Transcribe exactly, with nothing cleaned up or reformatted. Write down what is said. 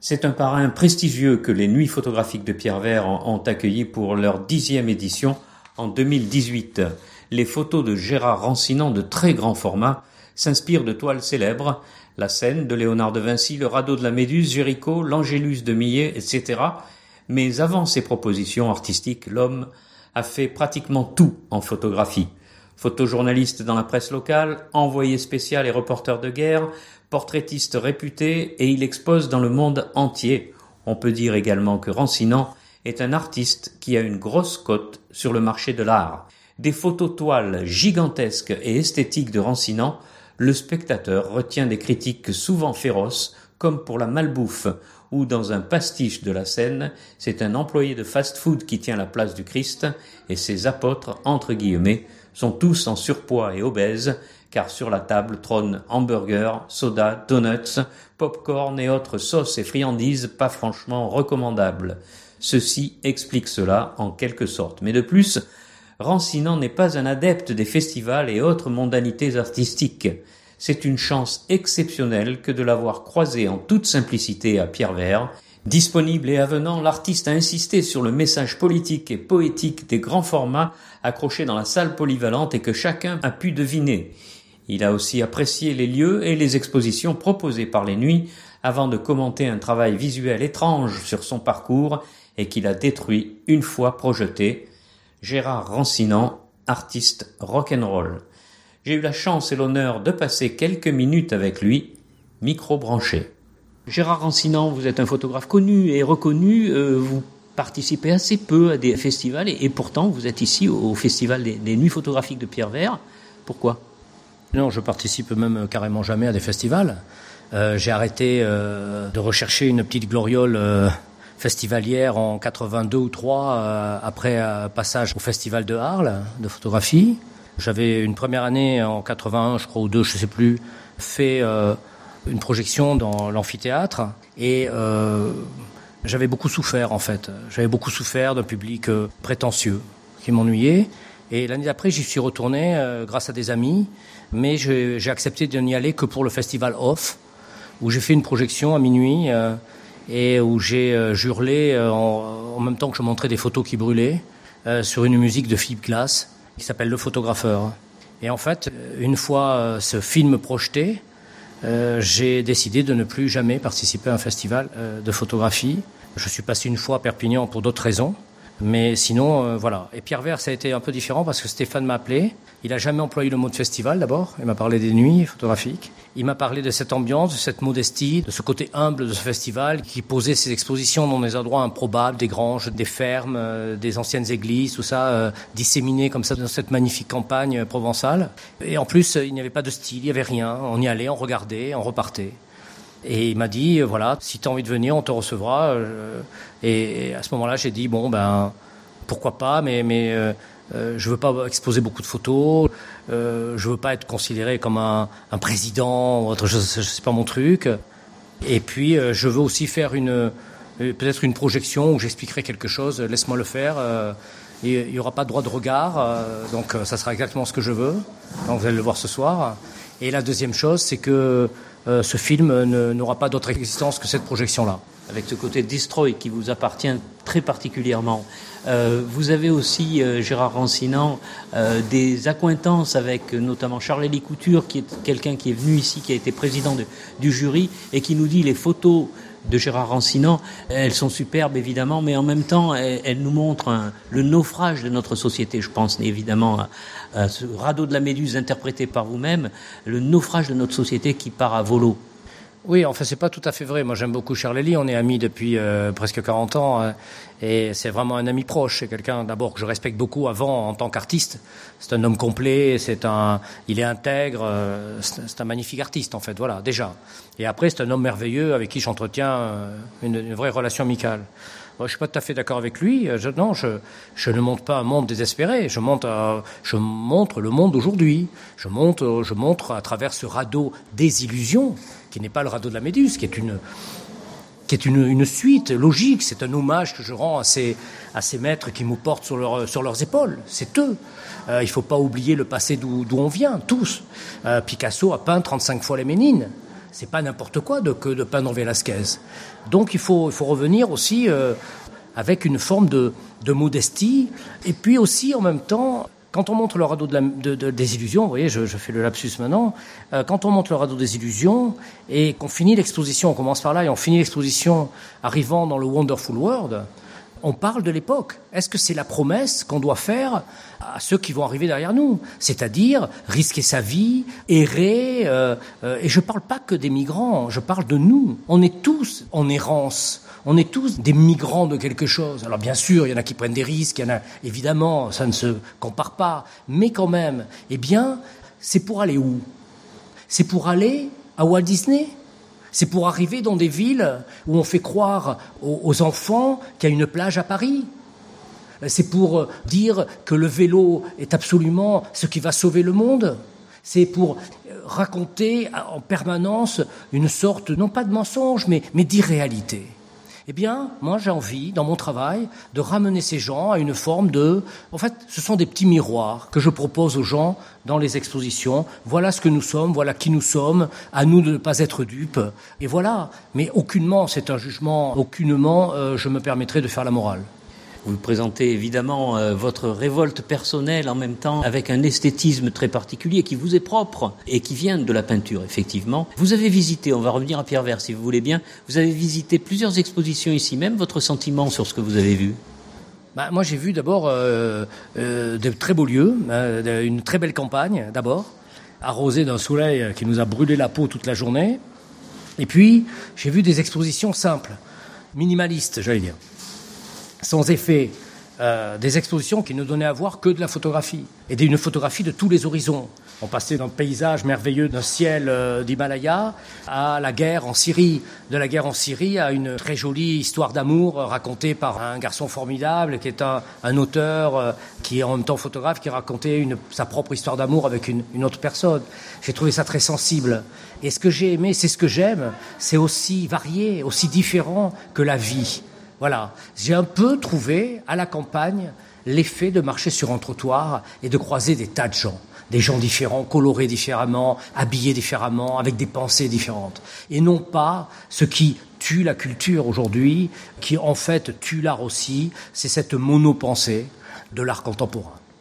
C'est un parrain prestigieux que les Nuits photographiques de Pierre Vert ont accueilli pour leur dixième édition en deux mille dix-huit. Les photos de Gérard Rancinan de très grand format s'inspirent de toiles célèbres, la Seine de Léonard de Vinci, le radeau de la Méduse, Géricault, l'Angélus de Millet, et cetera. Mais avant ces propositions artistiques, l'homme a fait pratiquement tout en photographie. Photojournaliste dans la presse locale, envoyé spécial et reporter de guerre, portraitiste réputé, et il expose dans le monde entier. On peut dire également que Rancinan est un artiste qui a une grosse cote sur le marché de l'art. Des photos toiles gigantesques et esthétiques de Rancinan, le spectateur retient des critiques souvent féroces, comme pour la malbouffe, où dans un pastiche de la Seine, c'est un employé de fast-food qui tient la place du Christ, et ses apôtres, entre guillemets, sont tous en surpoids et obèses, car sur la table trônent hamburgers, soda, donuts, pop-corn et autres sauces et friandises pas franchement recommandables. Ceci explique cela en quelque sorte. Mais de plus, Rancinan n'est pas un adepte des festivals et autres mondanités artistiques. C'est une chance exceptionnelle que de l'avoir croisé en toute simplicité à Pierre Vert. Disponible et avenant, l'artiste a insisté sur le message politique et poétique des grands formats accrochés dans la salle polyvalente et que chacun a pu deviner. Il a aussi apprécié les lieux et les expositions proposées par les Nuits avant de commenter un travail visuel étrange sur son parcours et qu'il a détruit une fois projeté. Gérard Rancinan, artiste rock'n'roll. J'ai eu la chance et l'honneur de passer quelques minutes avec lui, micro branché. Gérard Rancinan, vous êtes un photographe connu et reconnu, euh, vous participez assez peu à des festivals et, et pourtant vous êtes ici au, au festival des, des Nuits photographiques de Pierre Vert. Pourquoi ? Non, je participe même carrément jamais à des festivals. Euh, j'ai arrêté euh, de rechercher une petite gloriole euh, festivalière en quatre-vingt-deux ou trois euh, après un passage au festival de Arles de photographie. J'avais une première année en quatre-vingt-un, je crois, ou deux, je sais plus, fait euh, une projection dans l'amphithéâtre et euh, j'avais beaucoup souffert en fait. J'avais beaucoup souffert d'un public euh, prétentieux qui m'ennuyait. Et l'année d'après, j'y suis retourné euh, grâce à des amis, mais j'ai, j'ai accepté de n'y aller que pour le festival Off, où j'ai fait une projection à minuit euh, et où j'ai euh, hurlé euh, en, en même temps que je montrais des photos qui brûlaient euh, sur une musique de Philippe Glass qui s'appelle Le Photographeur. Et en fait, une fois euh, ce film projeté, euh, j'ai décidé de ne plus jamais participer à un festival euh, de photographie. Je suis passé une fois à Perpignan pour d'autres raisons. Mais sinon, euh, voilà. Et Pierre Vert, ça a été un peu différent parce que Stéphane m'a appelé. Il a jamais employé le mot de festival, d'abord. Il m'a parlé des nuits photographiques. Il m'a parlé de cette ambiance, de cette modestie, de ce côté humble de ce festival qui posait ses expositions dans des endroits improbables, des granges, des fermes, euh, des anciennes églises, tout ça, euh, disséminé comme ça dans cette magnifique campagne provençale. Et en plus, il n'y avait pas de style, il n'y avait rien. On y allait, on regardait, on repartait. Et il m'a dit, voilà, si tu as envie de venir, on te recevra. Et à ce moment-là, j'ai dit, bon, ben, pourquoi pas, mais, mais euh, je veux pas exposer beaucoup de photos, euh, je veux pas être considéré comme un, un président ou autre chose, c'est pas mon truc. Et puis, euh, je veux aussi faire une, peut-être une projection où j'expliquerai quelque chose, laisse-moi le faire. Euh, et il n'y aura pas de droit de regard, euh, donc ça sera exactement ce que je veux. Donc vous allez le voir ce soir. Et la deuxième chose, c'est que Euh, ce film ne, n'aura pas d'autre existence que cette projection-là. Avec ce côté destroy qui vous appartient très particulièrement. Euh, vous avez aussi, euh, Gérard Rancinan, euh, des accointances avec notamment Charles-Élie Couture, qui est quelqu'un qui est venu ici, qui a été président de, du jury, et qui nous dit les photos de Gérard Rancinan, elles sont superbes évidemment, mais en même temps elles, elles nous montrent un, le naufrage de notre société. Je pense évidemment à, à ce radeau de la Méduse interprété par vous-même, le naufrage de notre société qui part à volo. Oui, enfin c'est pas tout à fait vrai. Moi j'aime beaucoup Charles-Élie, on est amis depuis euh, presque quarante ans euh, et c'est vraiment un ami proche. C'est quelqu'un d'abord que je respecte beaucoup avant en tant qu'artiste. C'est un homme complet, c'est un, il est intègre, euh, c'est, c'est un magnifique artiste en fait. Voilà déjà. Et après c'est un homme merveilleux avec qui j'entretiens euh, une, une vraie relation amicale. Moi, je suis pas tout à fait d'accord avec lui. Je, non, je, je ne montre pas un monde désespéré. Je montre, euh, je montre le monde d'aujourd'hui. Je montre, je montre à travers ce radeau des illusions, qui n'est pas le radeau de la Méduse, qui est une, qui est une, une suite logique. C'est un hommage que je rends à ces, à ces maîtres qui nous portent sur, leur, sur leurs épaules. C'est eux. Euh, il ne faut pas oublier le passé d'où, d'où on vient, tous. Euh, Picasso a peint trente-cinq fois les Ménines. c'est pas n'importe quoi de, que de peindre Velázquez. Donc il faut, il faut revenir aussi euh, avec une forme de, de modestie, et puis aussi en même temps, quand on monte le radeau de la, de, de, des illusions, vous voyez, je, je fais le lapsus maintenant, euh, quand on monte le radeau des illusions et qu'on finit l'exposition, on commence par là et on finit l'exposition arrivant dans le Wonderful World, on parle de l'époque. Est-ce que c'est la promesse qu'on doit faire à ceux qui vont arriver derrière nous? C'est-à-dire risquer sa vie, errer, euh, euh, et je ne parle pas que des migrants, je parle de nous. On est tous en errance. On est tous des migrants de quelque chose. Alors bien sûr, il y en a qui prennent des risques, il y en a, évidemment, ça ne se compare pas. Mais quand même, eh bien, c'est pour aller où? C'est pour aller à Walt Disney? C'est pour arriver dans des villes où on fait croire aux, aux enfants qu'il y a une plage à Paris? C'est pour dire que le vélo est absolument ce qui va sauver le monde? C'est pour raconter en permanence une sorte, non pas de mensonge, mais, mais d'irréalité. Eh bien, moi, j'ai envie, dans mon travail, de ramener ces gens à une forme de... En fait, ce sont des petits miroirs que je propose aux gens dans les expositions. Voilà ce que nous sommes, voilà qui nous sommes, à nous de ne pas être dupes. Et voilà. Mais aucunement, c'est un jugement, aucunement, euh, je me permettrai de faire la morale. Vous présentez évidemment euh, votre révolte personnelle en même temps avec un esthétisme très particulier qui vous est propre et qui vient de la peinture, effectivement. Vous avez visité, on va revenir à Pierrevert si vous voulez bien, vous avez visité plusieurs expositions ici même. Votre sentiment sur ce que vous avez vu? Bah, moi, j'ai vu d'abord euh, euh, de très beaux lieux, euh, une très belle campagne d'abord, arrosée d'un soleil qui nous a brûlé la peau toute la journée. Et puis, j'ai vu des expositions simples, minimalistes, j'allais dire. Sans effet, euh, des expositions qui ne donnaient à voir que de la photographie, et d'une photographie de tous les horizons. On passait d'un paysage merveilleux d'un ciel euh, d'Himalaya à la guerre en Syrie, de la guerre en Syrie à une très jolie histoire d'amour racontée par un garçon formidable qui est un, un auteur euh, qui est en même temps photographe, qui racontait une, sa propre histoire d'amour avec une, une autre personne. J'ai trouvé ça très sensible. Et ce que j'ai aimé, c'est ce que j'aime, c'est aussi varié, aussi différent que la vie. Voilà, j'ai un peu trouvé à la campagne l'effet de marcher sur un trottoir et de croiser des tas de gens, des gens différents, colorés différemment, habillés différemment, avec des pensées différentes. Et non pas ce qui tue la culture aujourd'hui, qui en fait tue l'art aussi, c'est cette monopensée de l'art contemporain.